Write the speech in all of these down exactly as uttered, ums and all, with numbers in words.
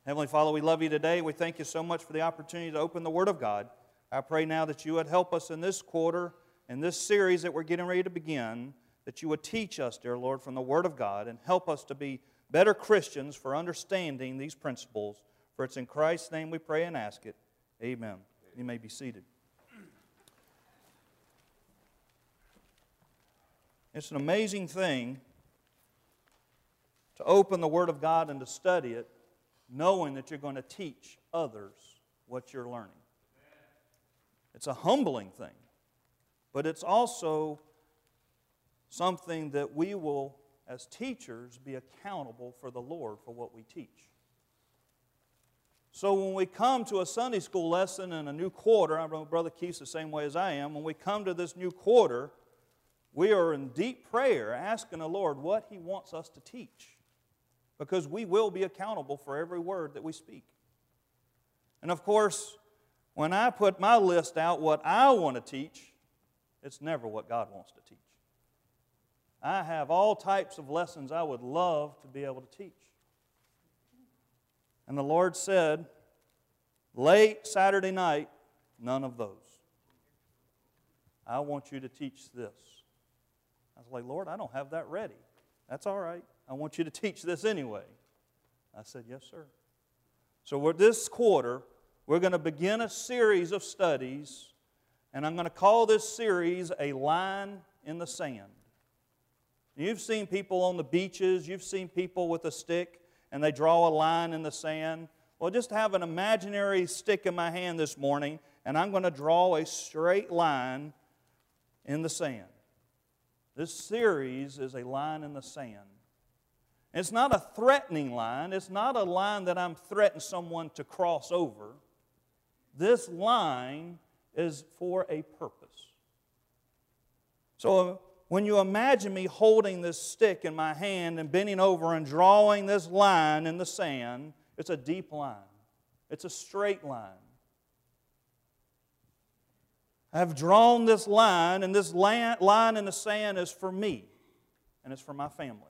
Heavenly Father, we love you today. We thank you so much for the opportunity to open the Word of God. I pray now that you would help us in this quarter, in this series that we're getting ready to begin, that you would teach us, dear Lord, from the Word of God and help us to be better Christians for understanding these principles. For it's in Christ's name we pray and ask it. Amen. You may be seated. It's an amazing thing to open the Word of God and to study it, knowing that you're going to teach others what you're learning. It's a humbling thing, but it's also something that we will, as teachers, be accountable for the Lord for what we teach. So when we come to a Sunday school lesson in a new quarter, I know Brother Keith's the same way as I am, when we come to this new quarter, we are in deep prayer asking the Lord what He wants us to teach, because we will be accountable for every word that we speak. And of course, when I put my list out what I want to teach, it's never what God wants to teach. I have all types of lessons I would love to be able to teach. And the Lord said, late Saturday night, none of those. I want you to teach this. I was like, Lord, I don't have that ready. That's all right. I want you to teach this anyway. I said, yes, sir. So we're, this quarter, we're going to begin a series of studies, and I'm going to call this series A Line in the Sand. You've seen people on the beaches, you've seen people with a stick, and they draw a line in the sand. Well, just have an imaginary stick in my hand this morning, and I'm going to draw a straight line in the sand. This series is a line in the sand. It's not a threatening line. It's not a line that I'm threatening someone to cross over. This line is for a purpose. So when you imagine me holding this stick in my hand and bending over and drawing this line in the sand, it's a deep line. It's a straight line. I've drawn this line, and this line in the sand is for me, and it's for my family.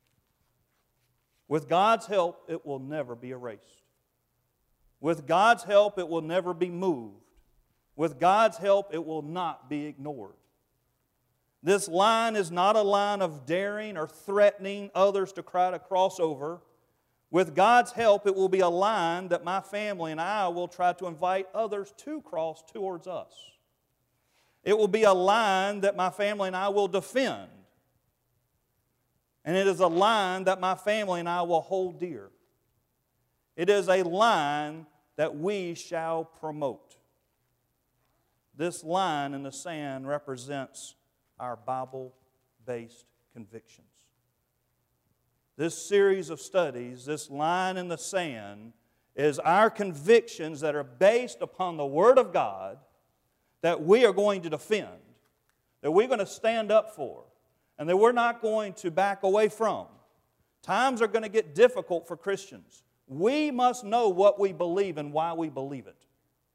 With God's help, it will never be erased. With God's help, it will never be moved. With God's help, it will not be ignored. This line is not a line of daring or threatening others to try to cross over. With God's help, it will be a line that my family and I will try to invite others to cross towards us. It will be a line that my family and I will defend. And it is a line that my family and I will hold dear. It is a line that we shall promote. This line in the sand represents our Bible-based convictions. This series of studies, this line in the sand, is our convictions that are based upon the Word of God that we are going to defend, that we're going to stand up for, and that we're not going to back away from. Times are going to get difficult for Christians. We must know what we believe and why we believe it.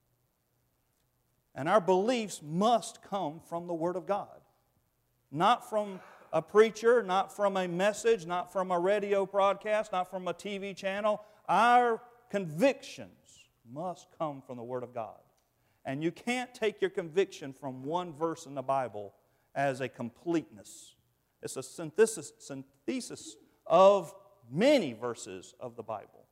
And our beliefs must come from the Word of God. Not from a preacher, not from a message, not from a radio broadcast, not from a T V channel. Our convictions must come from the Word of God. And you can't take your conviction from one verse in the Bible as a completeness. It's a synthesis, synthesis of many verses of the Bible.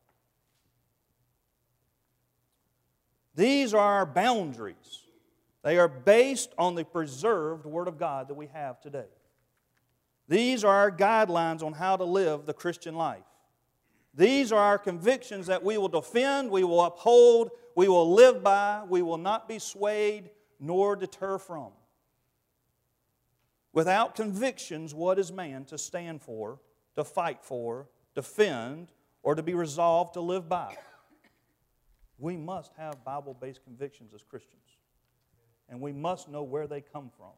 These are our boundaries. They are based on the preserved Word of God that we have today. These are our guidelines on how to live the Christian life. These are our convictions that we will defend, we will uphold, we will live by, we will not be swayed nor deter from. Without convictions, what is man to stand for, to fight for, defend, or to be resolved to live by? We must have Bible-based convictions as Christians. And we must know where they come from.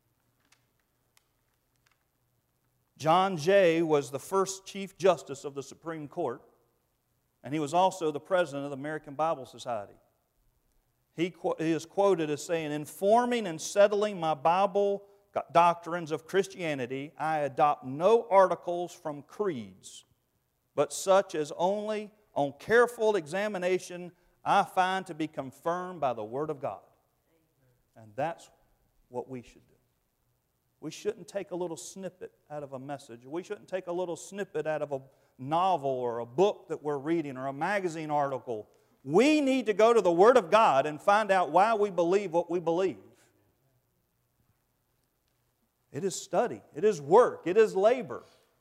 John Jay was the first Chief Justice of the Supreme Court, and he was also the president of the American Bible Society. He, he is quoted as saying, "Informing and settling my Bible doctrines of Christianity, I adopt no articles from creeds, but such as only on careful examination, I find to be confirmed by the Word of God. And that's what we should do. We shouldn't take a little snippet out of a message. We shouldn't take a little snippet out of a novel or a book that we're reading or a magazine article. We need to go to the Word of God and find out why we believe what we believe. It is study. It is work. It is labor.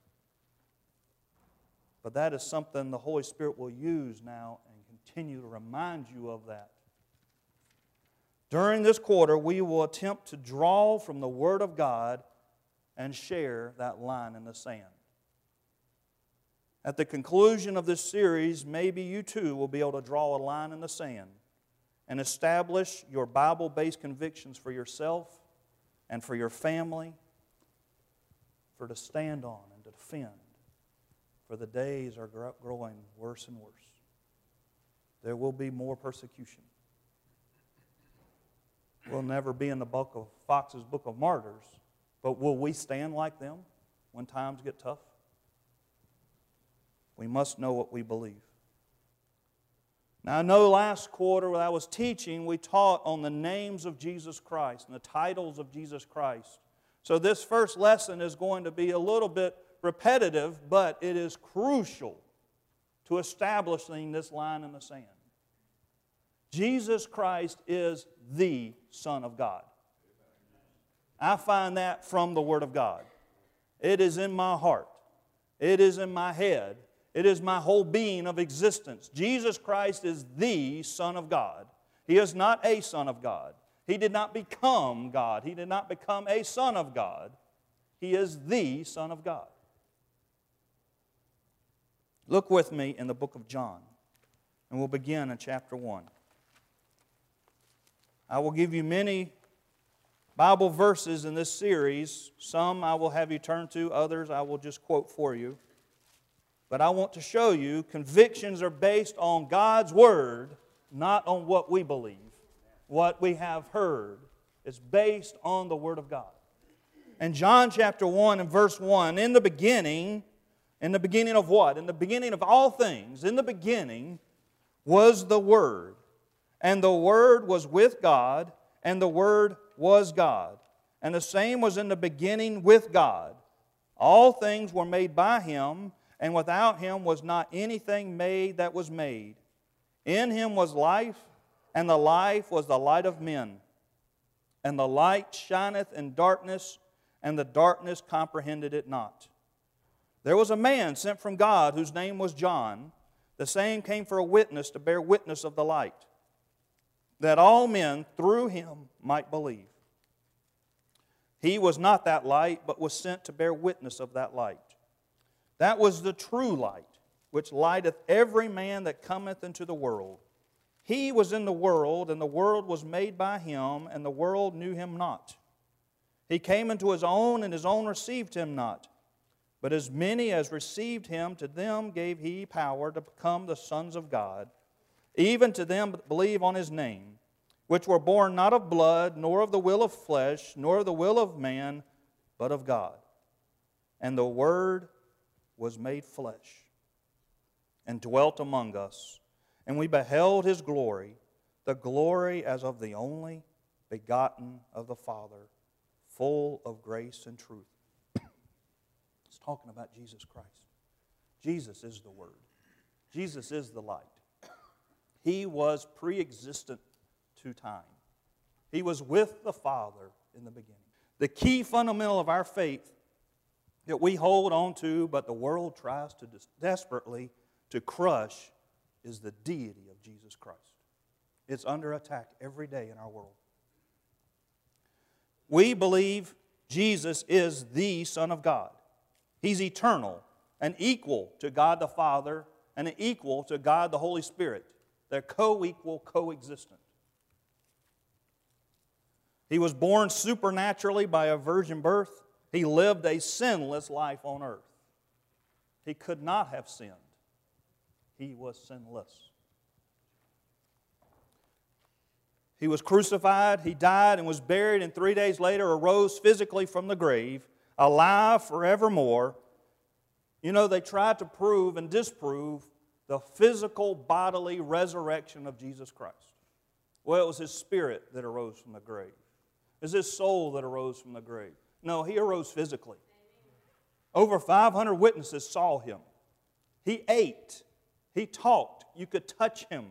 But that is something the Holy Spirit will use now and continue to remind you of that. During this quarter, we will attempt to draw from the Word of God and share that line in the sand. At the conclusion of this series, maybe you too will be able to draw a line in the sand and establish your Bible-based convictions for yourself and for your family, for to stand on and to defend, for the days are growing worse and worse. There will be more persecution. We'll never be in the book of Fox's Book of Martyrs, but will we stand like them when times get tough? We must know what we believe. Now, I know last quarter when I was teaching, we taught on the names of Jesus Christ and the titles of Jesus Christ. So this first lesson is going to be a little bit repetitive, but it is crucial to establishing this line in the sand. Jesus Christ is the Son of God. I find that from the Word of God. It is in my heart. It is in my head. It is my whole being of existence. Jesus Christ is the Son of God. He is not a Son of God. He did not become God. He did not become a Son of God. He is the Son of God. Look with me in the book of John, and we'll begin in chapter one. I will give you many Bible verses in this series. Some I will have you turn to, others I will just quote for you. But I want to show you convictions are based on God's Word, not on what we believe, what we have heard. It's based on the Word of God. In John chapter one and verse one, in the beginning, in the beginning of what? In the beginning of all things, in the beginning was the Word. And the Word was with God, and the Word was God. And the same was in the beginning with God. All things were made by Him, and without Him was not anything made that was made. In Him was life, and the life was the light of men. And the light shineth in darkness, and the darkness comprehended it not. There was a man sent from God, whose name was John. The same came for a witness, to bear witness of the light, that all men through him might believe. He was not that light, but was sent to bear witness of that light. That was the true light, which lighteth every man that cometh into the world. He was in the world, and the world was made by Him, and the world knew Him not. He came into His own, and His own received Him not. But as many as received Him, to them gave He power to become the sons of God, even to them that believe on His name, which were born not of blood, nor of the will of flesh, nor of the will of man, but of God. And the Word was made flesh, and dwelt among us, and we beheld His glory, the glory as of the only begotten of the Father, full of grace and truth. It's talking about Jesus Christ. Jesus is the Word. Jesus is the light. He was pre-existent to time. He was with the Father in the beginning. The key fundamental of our faith that we hold on to, but the world tries to desperately to crush, is the deity of Jesus Christ. It's under attack every day in our world. We believe Jesus is the Son of God. He's eternal and equal to God the Father and equal to God the Holy Spirit. They're co-equal, co-existent. He was born supernaturally by a virgin birth. He lived a sinless life on earth. He could not have sinned. He was sinless. He was crucified, He died and was buried, and three days later arose physically from the grave, alive forevermore. You know, they tried to prove and disprove the physical, bodily resurrection of Jesus Christ? Well, it was His Spirit that arose from the grave. It was His soul that arose from the grave. No, He arose physically. Over five hundred witnesses saw Him. He ate. He talked. You could touch Him.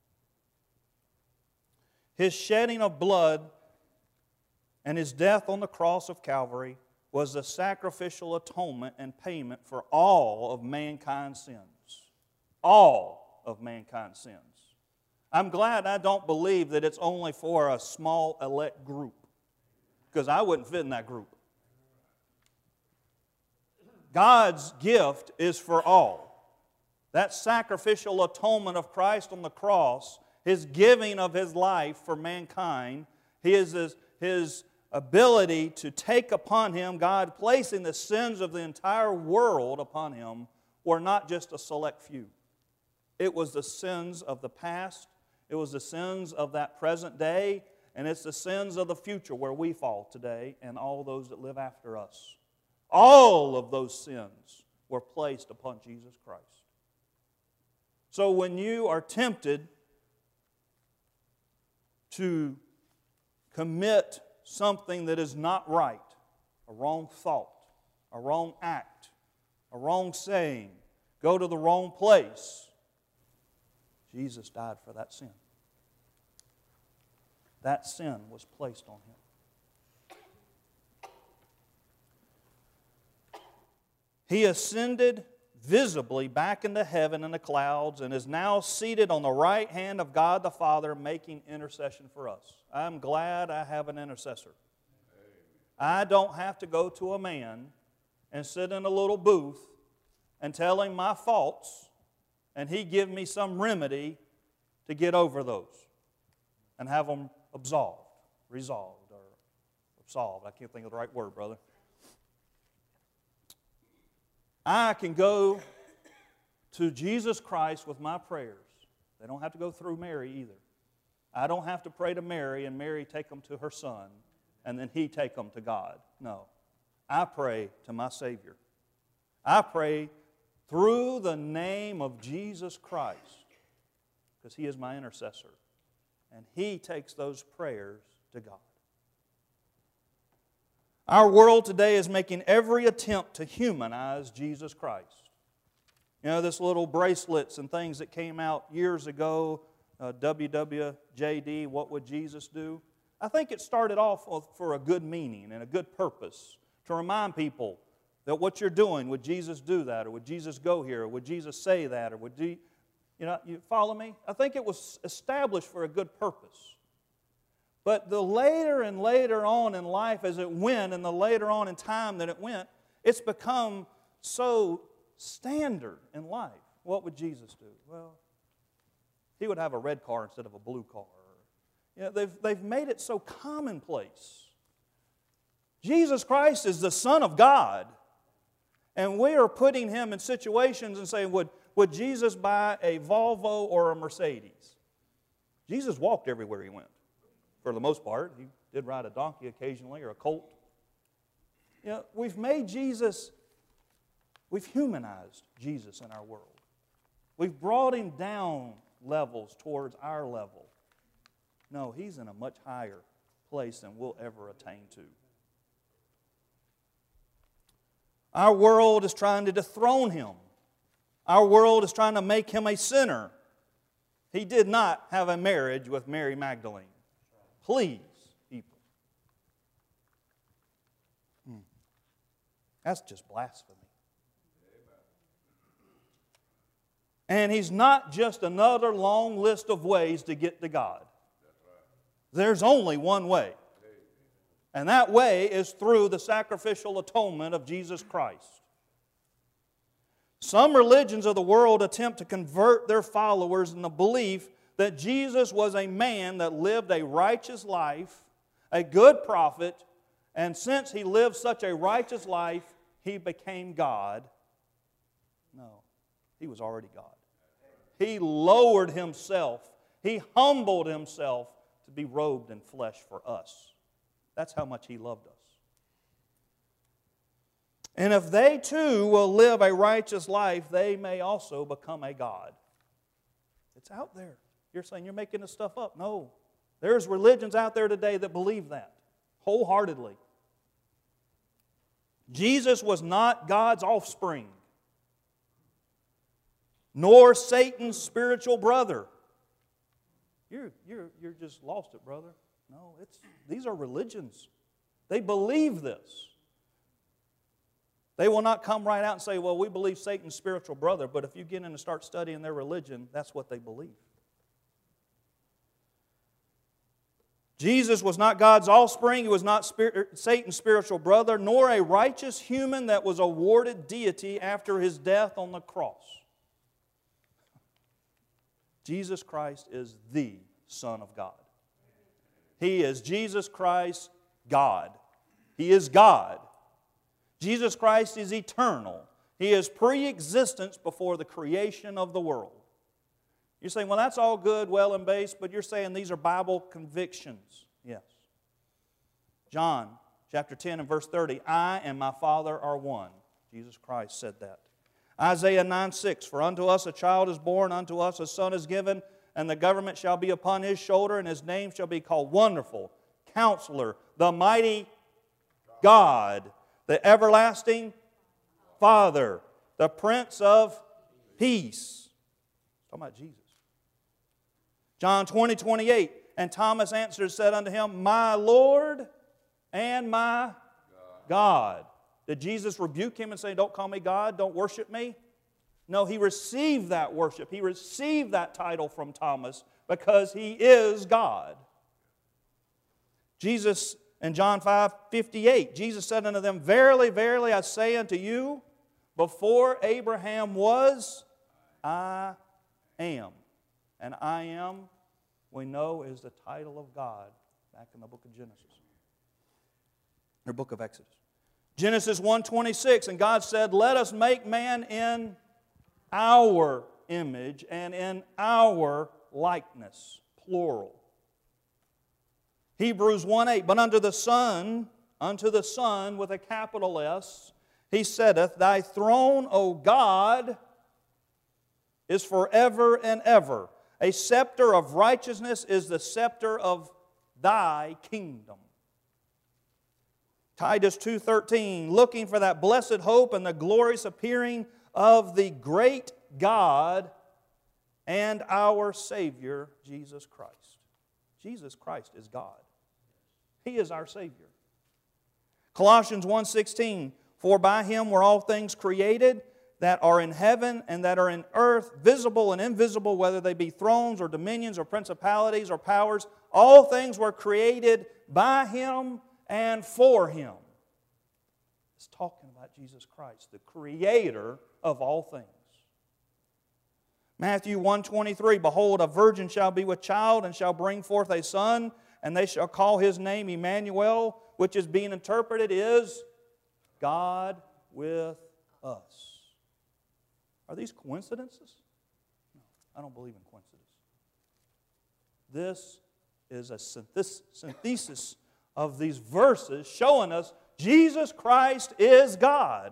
His shedding of blood and His death on the cross of Calvary was the sacrificial atonement and payment for all of mankind's sins. All of mankind's sins. I'm glad I don't believe that it's only for a small elect group, because I wouldn't fit in that group. God's gift is for all. That sacrificial atonement of Christ on the cross, His giving of His life for mankind, His, His ability to take upon Him, God placing the sins of the entire world upon Him, were not just a select few. It was the sins of the past, it was the sins of that present day, and it's the sins of the future where we fall today and all those that live after us. All of those sins were placed upon Jesus Christ. So when you are tempted to commit something that is not right, a wrong thought, a wrong act, a wrong saying, go to the wrong place, Jesus died for that sin. That sin was placed on Him. He ascended visibly back into heaven in the clouds and is now seated on the right hand of God the Father, making intercession for us. I'm glad I have an intercessor. I don't have to go to a man and sit in a little booth and tell him my faults, and he give me some remedy to get over those and have them absolved, resolved, or absolved. I can't think of the right word, brother. I can go to Jesus Christ with my prayers. They don't have to go through Mary either. I don't have to pray to Mary and Mary take them to her Son and then He take them to God. No. I pray to my Savior. I pray through the name of Jesus Christ, because He is my intercessor. And He takes those prayers to God. Our world today is making every attempt to humanize Jesus Christ. You know, this little bracelets and things that came out years ago, uh, W W J D, what would Jesus do? I think it started off for a good meaning and a good purpose, to remind people that what you're doing, would Jesus do that? Or would Jesus go here? Or would Jesus say that? Or would you, you know, you follow me? I think it was established for a good purpose. But the later and later on in life as it went, and the later on in time that it went, it's become so standard in life. What would Jesus do? Well, He would have a red car instead of a blue car. You know, they've, they've made it so commonplace. Jesus Christ is the Son of God. And we are putting Him in situations and saying, would, would Jesus buy a Volvo or a Mercedes? Jesus walked everywhere He went, for the most part. He did ride a donkey occasionally or a colt. You know, we've made Jesus, we've humanized Jesus in our world. We've brought Him down levels towards our level. No, He's in a much higher place than we'll ever attain to. Our world is trying to dethrone Him. Our world is trying to make Him a sinner. He did not have a marriage with Mary Magdalene. Please, people. Hmm. That's just blasphemy. And He's not just another long list of ways to get to God. There's only one way. And that way is through the sacrificial atonement of Jesus Christ. Some religions of the world attempt to convert their followers in the belief that Jesus was a man that lived a righteous life, a good prophet, and since He lived such a righteous life, He became God. No, He was already God. He lowered Himself. He humbled Himself to be robed in flesh for us. That's how much He loved us. And if they too will live a righteous life, they may also become a God. It's out there. You're saying you're making this stuff up. No. There's religions out there today that believe that wholeheartedly. Jesus was not God's offspring, nor Satan's spiritual brother. You're, you're, you're just lost it, brother. No, it's, these are religions. They believe this. They will not come right out and say, well, we believe Satan's spiritual brother, but if you get in and start studying their religion, that's what they believe. Jesus was not God's offspring. He was not spirit, Satan's spiritual brother, nor a righteous human that was awarded deity after His death on the cross. Jesus Christ is the Son of God. He is Jesus Christ, God. He is God. Jesus Christ is eternal. He is pre-existence before the creation of the world. You're saying, well, that's all good, well and base, but you're saying these are Bible convictions. Yes. John chapter ten and verse thirty, I and my Father are one. Jesus Christ said that. Isaiah nine six, for unto us a child is born, unto us a son is given, and the government shall be upon His shoulder, and His name shall be called Wonderful, Counselor, the Mighty God, the Everlasting Father, the Prince of Peace. Talking about Jesus. John twenty, twenty-eight, and Thomas answered and said unto Him, my Lord and my God. God. Did Jesus rebuke him and say, don't call me God, don't worship me? No, He received that worship. He received that title from Thomas because He is God. Jesus, in John five, fifty-eight, Jesus said unto them, verily, verily, I say unto you, before Abraham was, I am. And I am, we know, is the title of God back in the book of Genesis. Or book of Exodus. Genesis one twenty-six, and God said, let us make man in our image and in our likeness, plural. Hebrews one eight, but unto the Son, unto the Son with a capital S, He saith, thy throne, O God, is forever and ever. A scepter of righteousness is the scepter of thy kingdom. Titus two thirteen, looking for that blessed hope and the glorious appearing of the great God and our Savior, Jesus Christ. Jesus Christ is God. He is our Savior. Colossians one sixteen, for by Him were all things created that are in heaven and that are in earth, visible and invisible, whether they be thrones or dominions or principalities or powers. All things were created by Him and for Him. It's talking about Jesus Christ, the Creator of all things. Matthew one twenty-three, behold, a virgin shall be with child and shall bring forth a son, and they shall call His name Emmanuel, which is being interpreted is God with us. Are these coincidences? No, I don't believe in coincidence. This is a synthesis of these verses showing us Jesus Christ is God.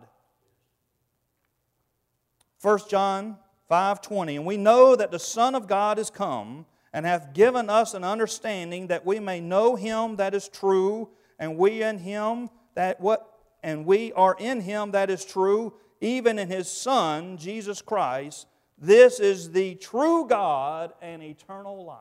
First John five twenty, and we know that the Son of God is come, and hath given us an understanding that we may know Him that is true, and we in Him that what and we are in Him that is true, even in His Son, Jesus Christ. This is the true God and eternal life.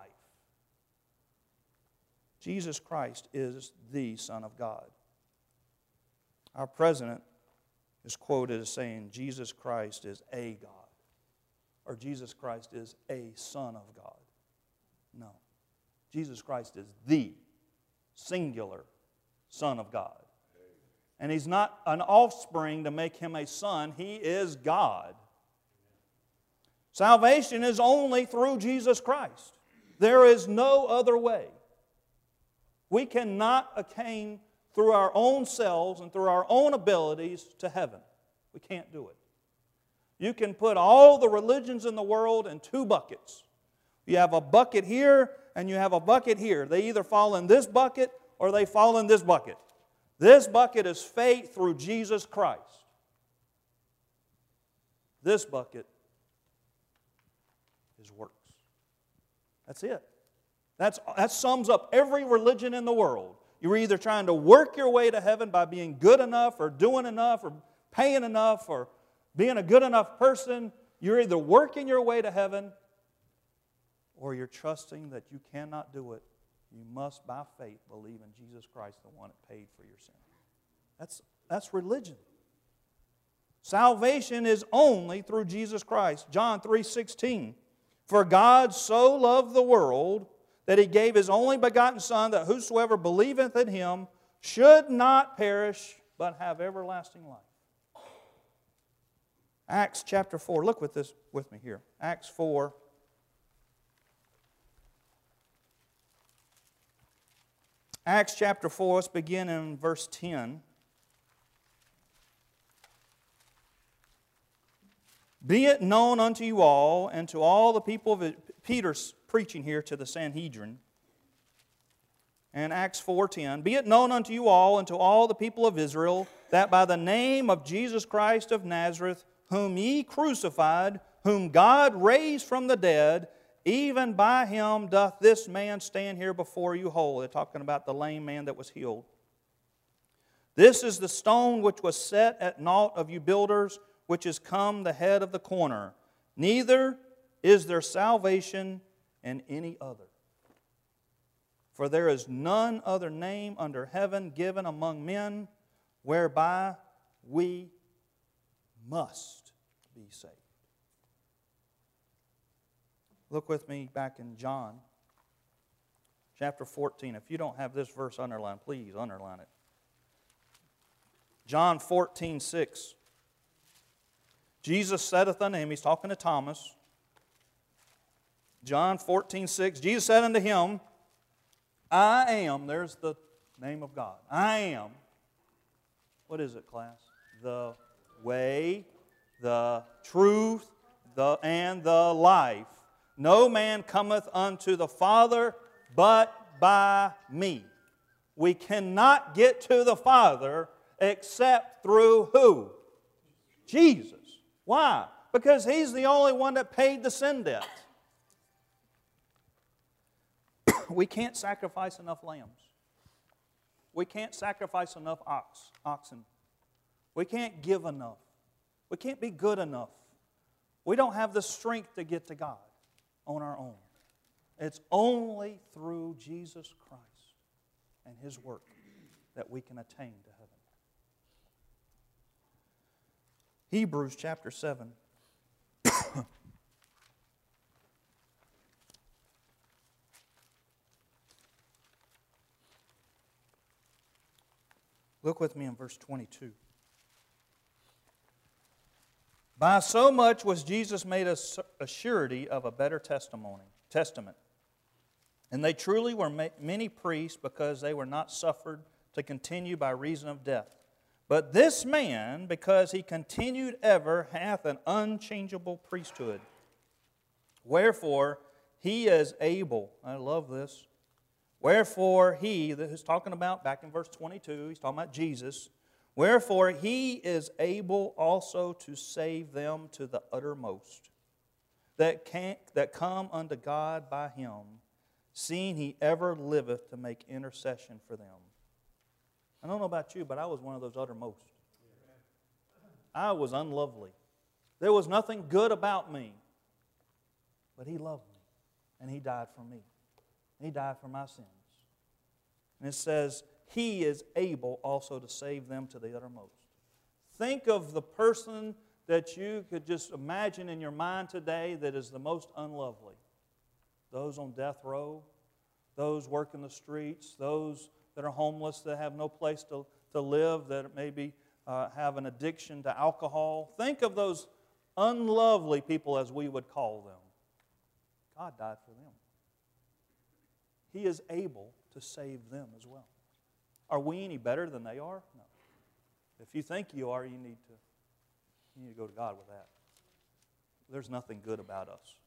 Jesus Christ is the Son of God. Our president is quoted as saying, Jesus Christ is a God, or Jesus Christ is a Son of God. No. Jesus Christ is the singular Son of God. And He's not an offspring to make Him a son. He is God. Salvation is only through Jesus Christ. There is no other way. We cannot attain through our own selves and through our own abilities to heaven. We can't do it. You can put all the religions in the world in two buckets. You have a bucket here and you have a bucket here. They either fall in this bucket or they fall in this bucket. This bucket is faith through Jesus Christ. This bucket is works. That's it. That's, that sums up every religion in the world. You're either trying to work your way to heaven by being good enough or doing enough or paying enough or being a good enough person. You're either working your way to heaven or you're trusting that you cannot do it. You must, by faith, believe in Jesus Christ, the one that paid for your sin. That's, that's religion. Salvation is only through Jesus Christ. John three sixteen. For God so loved the world that He gave His only begotten Son, that whosoever believeth in Him should not perish, but have everlasting life. Acts chapter four. Look with this with me here. Acts four. Acts chapter four, let's begin in verse ten. Be it known unto you all, and to all the people of it, Peter's preaching here to the Sanhedrin. And Acts four ten, be it known unto you all, and to all the people of Israel, that by the name of Jesus Christ of Nazareth, whom ye crucified, whom God raised from the dead, even by Him doth this man stand here before you whole. They're talking about the lame man that was healed. This is the stone which was set at naught of you builders, which is come the head of the corner. Neither is there salvation in any other. For there is none other name under heaven given among men whereby we must be saved. Look with me back in John chapter fourteen. If you don't have this verse underlined, please underline it. John fourteen six. Jesus saith unto him, He's talking to Thomas. John fourteen six. Jesus said unto him, I am, there's the name of God. I am, what is it, class? The way, the truth, the and the life. No man cometh unto the Father but by me. We cannot get to the Father except through who? Jesus. Why? Because He's the only one that paid the sin debt. We can't sacrifice enough lambs. We can't sacrifice enough ox, oxen. We can't give enough. We can't be good enough. We don't have the strength to get to God on our own. It's only through Jesus Christ and His work that we can attain to heaven. Hebrews chapter seven. Look with me in verse twenty-two. By so much was Jesus made a, a surety of a better testimony, testament. And they truly were ma- many priests, because they were not suffered to continue by reason of death. But this man, because he continued ever, hath an unchangeable priesthood. Wherefore he is able, I love this, wherefore he, that he's talking about back in verse twenty-two, he's talking about Jesus, wherefore he is able also to save them to the uttermost, that, can, that come unto God by Him, seeing He ever liveth to make intercession for them. I don't know about you, but I was one of those uttermost. I was unlovely. There was nothing good about me. But He loved me, and He died for me. He died for my sins. And it says, He is able also to save them to the uttermost. Think of the person that you could just imagine in your mind today that is the most unlovely. Those on death row, those working the streets, those that are homeless, that have no place to, to live, that maybe uh, have an addiction to alcohol. Think of those unlovely people, as we would call them. God died for them. He is able to save them as well. Are we any better than they are? No. If you think you are, you need to, you need to go to God with that. There's nothing good about us.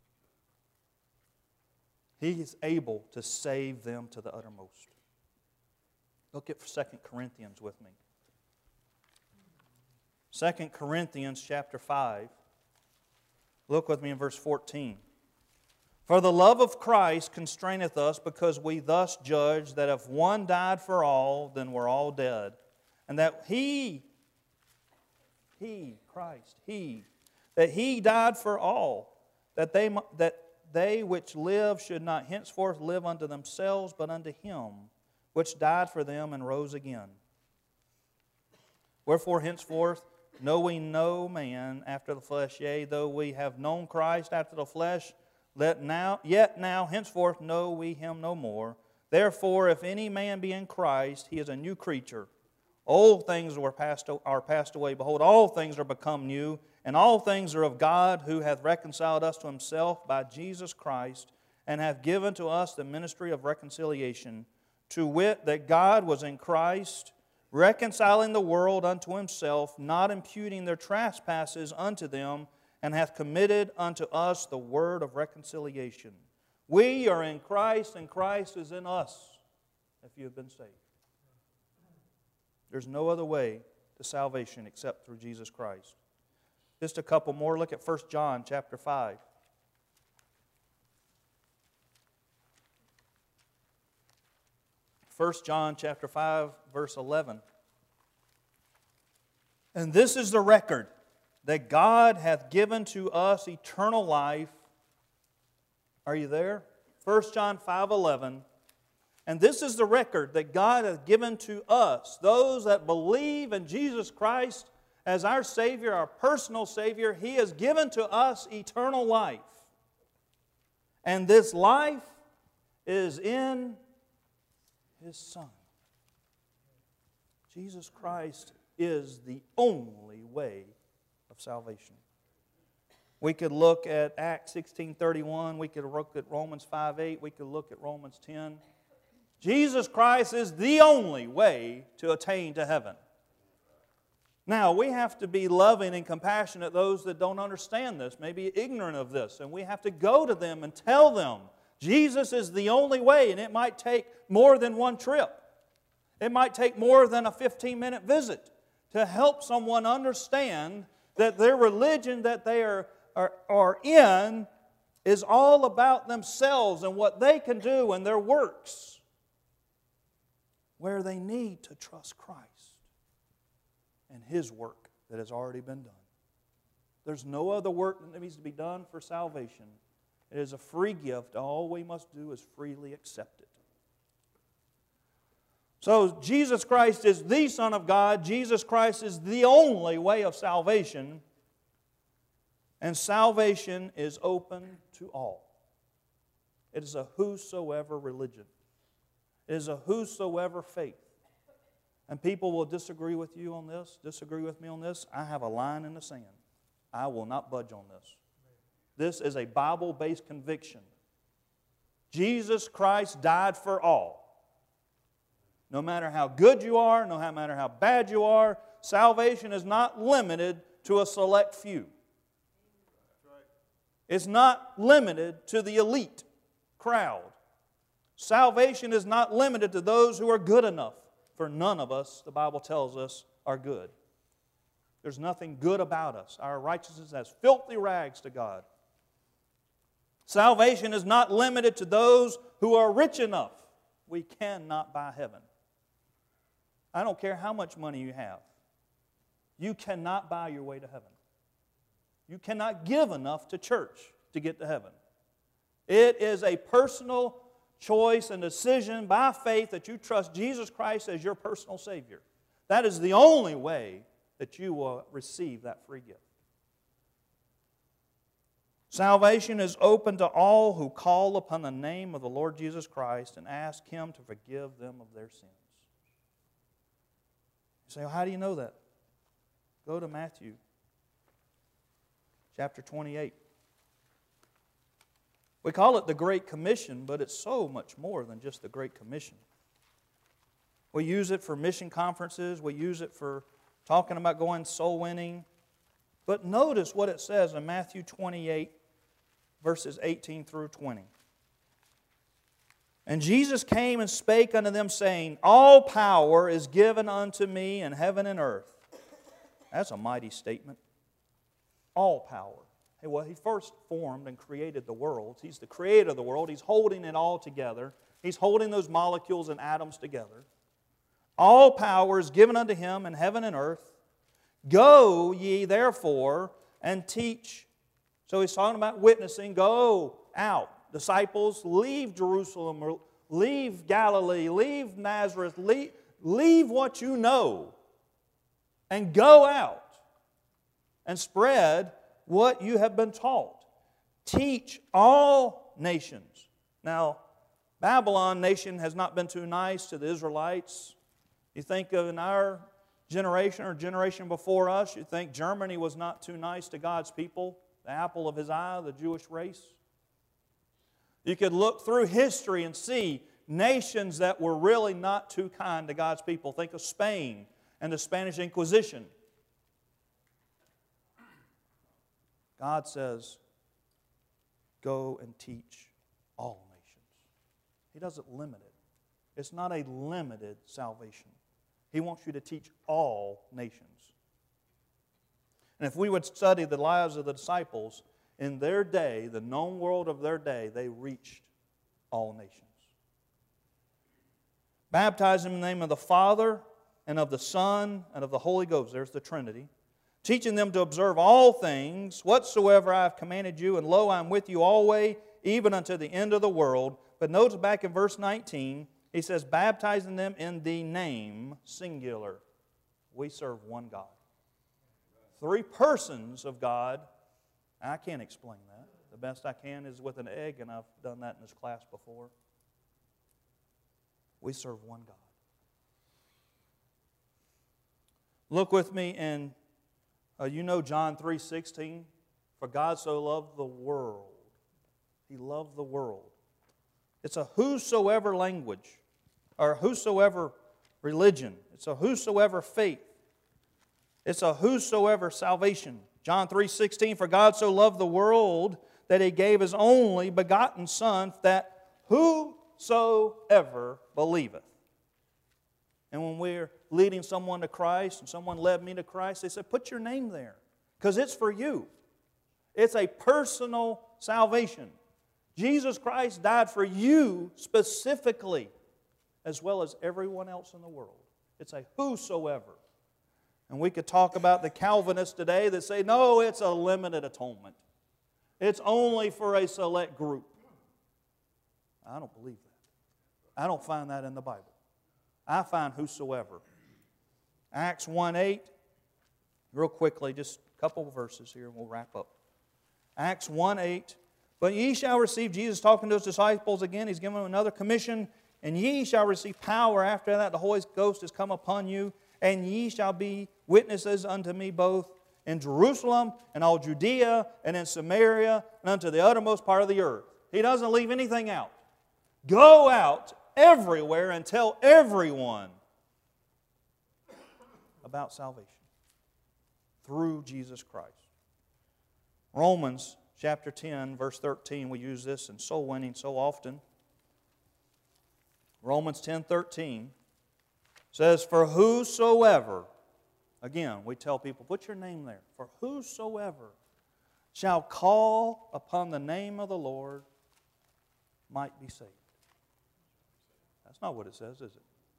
He is able to save them to the uttermost. Look at Second Corinthians with me. Second Corinthians chapter five. Look with me in verse fourteen. For the love of Christ constraineth us, because we thus judge that if one died for all, then we're all dead. And that He, He, Christ, He, that He died for all, that they, that they which live should not henceforth live unto themselves, but unto Him, which died for them and rose again. Wherefore henceforth know we no man after the flesh, yea, though we have known Christ after the flesh, let now, yet now henceforth know we Him no more. Therefore, if any man be in Christ, he is a new creature. Old things were passed, are passed away. Behold, all things are become new, and all things are of God, who hath reconciled us to Himself by Jesus Christ, and hath given to us the ministry of reconciliation, to wit, that God was in Christ, reconciling the world unto Himself, not imputing their trespasses unto them, and hath committed unto us the word of reconciliation. We are in Christ, and Christ is in us, if you have been saved. There's no other way to salvation except through Jesus Christ. Just a couple more. Look at First John chapter five. First John chapter five, verse eleven. And this is the record, that God hath given to us eternal life. Are you there? First John five eleven. And this is the record, that God hath given to us, those that believe in Jesus Christ as our Savior, our personal Savior. He has given to us eternal life. And this life is in His Son. Jesus Christ is the only way of salvation. We could look at Acts sixteen thirty-one. We could look at Romans five eight. We could look at Romans ten. Jesus Christ is the only way to attain to heaven. Now, we have to be loving and compassionate those that don't understand this, maybe ignorant of this, and we have to go to them and tell them Jesus is the only way, and it might take more than one trip. It might take more than a fifteen-minute visit to help someone understand that their religion that they are, are, are in is all about themselves and what they can do and their works, where they need to trust Christ and His work that has already been done. There's no other work that needs to be done for salvation. It is a free gift. All we must do is freely accept it. So Jesus Christ is the Son of God. Jesus Christ is the only way of salvation. And salvation is open to all. It is a whosoever religion. It is a whosoever faith. And people will disagree with you on this, disagree with me on this. I have a line in the sand. I will not budge on this. This is a Bible-based conviction. Jesus Christ died for all. No matter how good you are, no matter how bad you are, salvation is not limited to a select few. It's not limited to the elite crowd. Salvation is not limited to those who are good enough, for none of us, the Bible tells us, are good. There's nothing good about us. Our righteousness has filthy rags to God. Salvation is not limited to those who are rich enough. We cannot buy heaven. I don't care how much money you have. You cannot buy your way to heaven. You cannot give enough to church to get to heaven. It is a personal choice and decision by faith that you trust Jesus Christ as your personal Savior. That is the only way that you will receive that free gift. Salvation is open to all who call upon the name of the Lord Jesus Christ and ask Him to forgive them of their sins. You say, well, how do you know that? Go to Matthew chapter twenty-eight. We call it the Great Commission, but it's so much more than just the Great Commission. We use it for mission conferences. We use it for talking about going soul winning. But notice what it says in Matthew twenty-eight, verses eighteen through twenty. And Jesus came and spake unto them, saying, all power is given unto me in heaven and earth. That's a mighty statement. All power. well, He first formed and created the world. He's the creator of the world. He's holding it all together. He's holding those molecules and atoms together. All power is given unto Him in heaven and earth. Go ye therefore and teach. So He's talking about witnessing. Go out. Disciples, leave Jerusalem, leave Galilee, leave Nazareth, leave, leave what you know, and go out and spread what you have been taught. Teach all nations. Now, Babylon nation has not been too nice to the Israelites. You think of in our generation or generation before us, you think Germany was not too nice to God's people, the apple of His eye, the Jewish race. You could look through history and see nations that were really not too kind to God's people. Think of Spain and the Spanish Inquisition. God says, go and teach all nations. He doesn't limit it. It's not a limited salvation. He wants you to teach all nations. And if we would study the lives of the disciples, in their day, the known world of their day, they reached all nations. Baptize them in the name of the Father and of the Son and of the Holy Ghost. There's the Trinity. Teaching them to observe all things whatsoever I have commanded you, and lo, I am with you always, even unto the end of the world. But notice back in verse nineteen, he says, baptizing them in the name, singular. We serve one God. Three persons of God. I can't explain that. The best I can is with an egg, and I've done that in this class before. We serve one God. Look with me in, uh, you know John three sixteen. For God so loved the world. He loved the world. It's a whosoever language, or whosoever religion. It's a whosoever faith. It's a whosoever salvation. John three sixteen, for God so loved the world that He gave His only begotten Son, that whosoever believeth. And when we're leading someone to Christ, and someone led me to Christ, they said, put your name there, because it's for you. It's a personal salvation. Jesus Christ died for you specifically, as well as everyone else in the world. It's a whosoever. And we could talk about the Calvinists today that say, no, it's a limited atonement. It's only for a select group. I don't believe that. I don't find that in the Bible. I find whosoever. Acts one eight, real quickly, just a couple of verses here and we'll wrap up. Acts one eight, but ye shall receive, Jesus talking to His disciples again, He's giving them another commission, and ye shall receive power. After that, the Holy Ghost has come upon you, and ye shall be witnesses unto me both in Jerusalem and all Judea and in Samaria and unto the uttermost part of the earth. He doesn't leave anything out. Go out everywhere and tell everyone about salvation through Jesus Christ. Romans chapter ten, verse thirteen, we use this in soul winning so often. Romans ten thirteen says, for whosoever, again, we tell people, put your name there. For whosoever shall call upon the name of the Lord might be saved. That's not what it says, is it?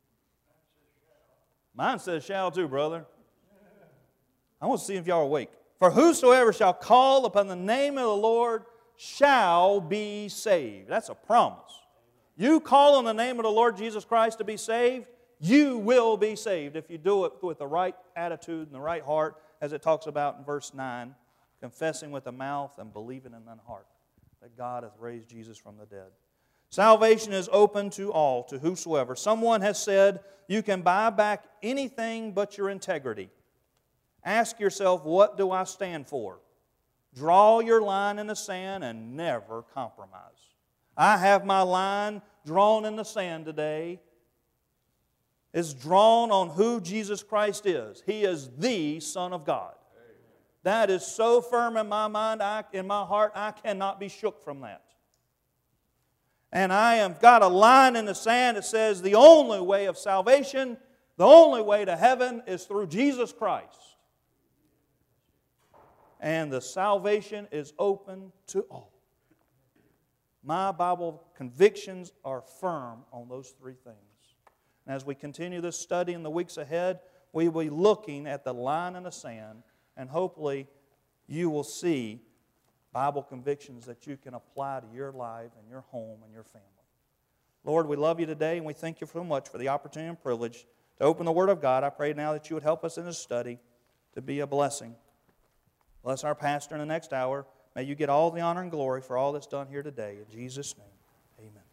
Mine says shall too, brother. I want to see if y'all are awake. For whosoever shall call upon the name of the Lord shall be saved. That's a promise. You call on the name of the Lord Jesus Christ to be saved, you will be saved if you do it with the right attitude and the right heart, as it talks about in verse nine, confessing with the mouth and believing in the heart that God hath raised Jesus from the dead. Salvation is open to all, to whosoever. Someone has said, you can buy back anything but your integrity. Ask yourself, what do I stand for? Draw your line in the sand and never compromise. I have my line drawn in the sand today. It's drawn on who Jesus Christ is. He is the Son of God. That is so firm in my mind, I, in my heart, I cannot be shook from that. And I have got a line in the sand that says the only way of salvation, the only way to heaven is through Jesus Christ. and the salvation is open to all. My Bible convictions are firm on those three things. And as we continue this study in the weeks ahead, we will be looking at the line in the sand, and hopefully you will see Bible convictions that you can apply to your life and your home and your family. Lord, we love you today, and we thank you so much for the opportunity and privilege to open the Word of God. I pray now that you would help us in this study to be a blessing. Bless our pastor in the next hour. May you get all the honor and glory for all that's done here today. In Jesus' name, amen.